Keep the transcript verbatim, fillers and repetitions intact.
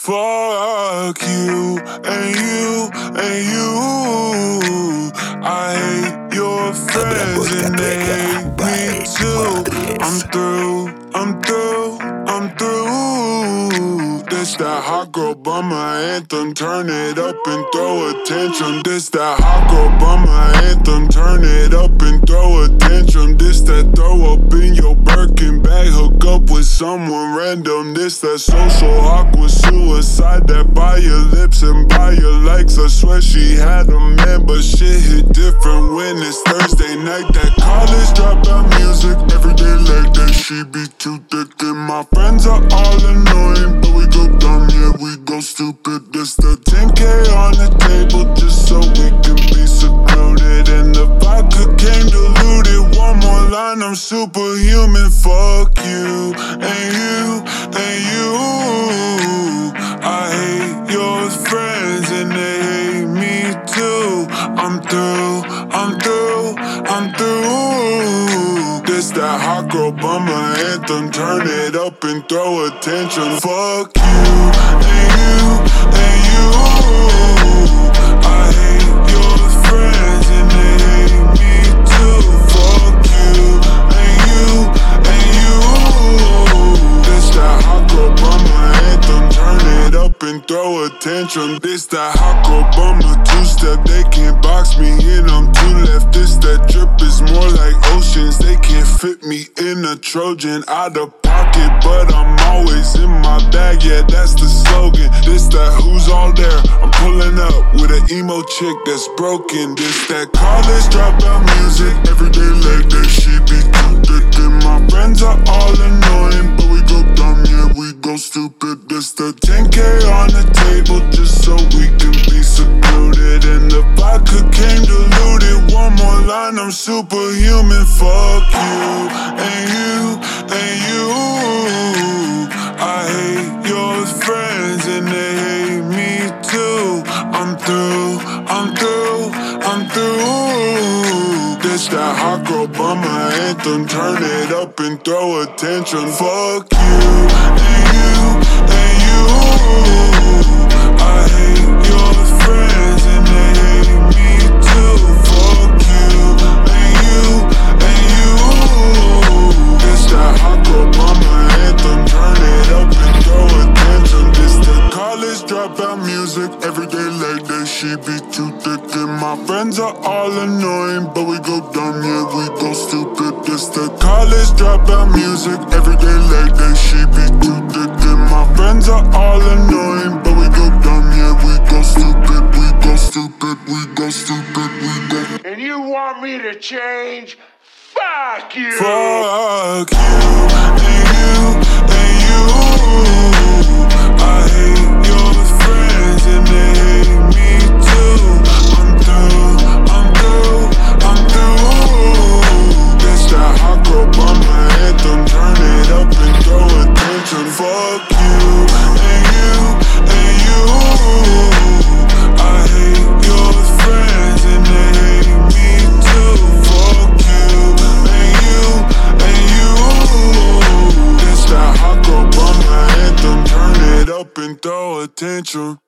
Fuck you and you and you. I hate your friends and they hate me too. I'm through, I'm through, I'm through. This that hot girl bummer anthem. Turn it up and throw a tantrum. This that hot girl bummer anthem. Turn it up and throw a tantrum. This that throw up in your Birkin bag. Hook up with someone random. This that social awkward suicide. That buy your lips and buy your likes. I swear she had a man, but shit hit different when it's Thursday night. That college dropout music every day like that. She be too thick and my friends are all annoying, but we go dumb, yeah, we go stupid. This the ten K on the table just so we can be secluded. And the vodka came diluted. One more line, I'm superhuman. Fuck you and you and you. I hate your friends and they hate me too. I'm through, I'm through, I'm through. This that hot girl bummer anthem. Turn it up and throw a tantrum. Fuck you and you and you. I hate your friends and they hate me too. Fuck you and you and you. This that hot girl bummer anthem. Turn it up and throw a tantrum. This that hot girl bummer two-step. They can't box me in, I'm too left. This that drip is more like oceans. They can't fit me in a Trojan. Out of pocket, but I'm always in my bag. Yeah, that's the slogan. This that who's all there. I'm pulling up with an emo chick that's broken. This that college dropout music every day like that. She be too thick and my friends are all annoying, but we go dumb, yeah, we go stupid. This the ten K on the table just so we can be secluded. And the vodka came diluted. One more line, I'm superhuman. Fuck you and you and you. I hate your friends and they hate me too. I'm through, I'm through, I'm through. This that hot girl bummer anthem. Turn it up and throw a tantrum. Fuck you and you and you. I hate your friends and they hate me too. Fuck you and you and you. This that hot girl bummer anthem. Turn it up and throw a tantrum. This the college dropout music every day like that. She be too thick and my friends are all annoying, but we go dumb, yeah, we go stupid. This the college dropout music every day like that. She be too thick and my friends are all annoying, but we go dumb, yeah, we go stupid, we go stupid, we go stupid, we go. And you want me to change? Fuck you! Fuck you and you and you. I hate your friends and they hate me too. I'm through, I'm through, I'm through. This that hot girl bummer anthem. Turn it up and throw a tantrum. Fuck you and you and you. I hate your friends and they hate me too. Fuck you and you and you. This that hot girl bummer anthem. Turn it up and throw a tantrum.